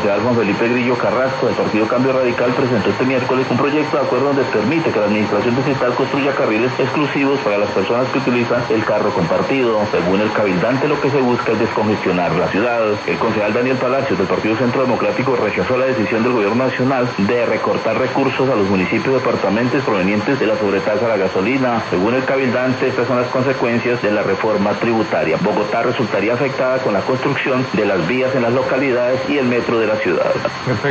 concejal Juan Felipe Grillo Carrasco del Partido Cambio Radical presentó este miércoles un proyecto de acuerdo donde permite que la administración distrital construya carriles exclusivos para las personas que utilizan el carro compartido. Según el cabildante, lo que se busca es descongestionar la ciudad. El concejal Daniel Palacios del Partido Centro Democrático rechazó la decisión del gobierno nacional de recortar recursos a los municipios y departamentos provenientes de la sobretasa a la gasolina. Según el cabildante, estas son las consecuencias de la reforma tributaria. Bogotá resultaría afectada con la construcción de las vías en las localidades y el metro de la ciudad. Perfecto.